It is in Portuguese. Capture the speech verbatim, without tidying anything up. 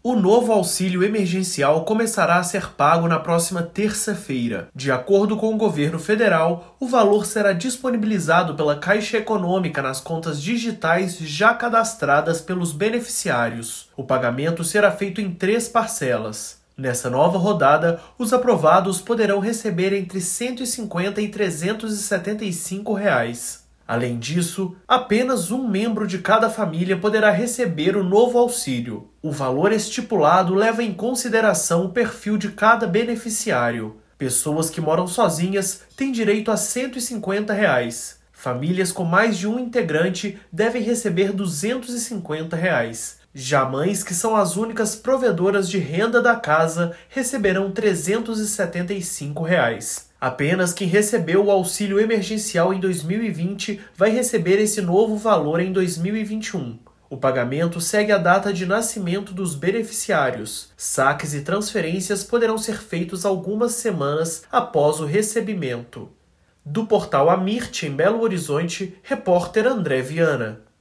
O novo auxílio emergencial começará a ser pago na próxima terça-feira. De acordo com o governo federal, o valor será disponibilizado pela Caixa Econômica nas contas digitais já cadastradas pelos beneficiários. O pagamento será feito em três parcelas. Nessa nova rodada, os aprovados poderão receber entre cento e cinquenta e trezentos e setenta e cinco reais. Além disso, apenas um membro de cada família poderá receber o novo auxílio. O valor estipulado leva em consideração o perfil de cada beneficiário. Pessoas que moram sozinhas têm direito a cento e cinquenta reais. Famílias com mais de um integrante devem receber duzentos e cinquenta reais. Já mães, que são as únicas provedoras de renda da casa, receberão trezentos e setenta e cinco reais. Apenas quem recebeu o auxílio emergencial em dois mil e vinte vai receber esse novo valor em dois mil e vinte e um. O pagamento segue a data de nascimento dos beneficiários. Saques e transferências poderão ser feitos algumas semanas após o recebimento. Do portal Amirte, em Belo Horizonte, repórter André Viana.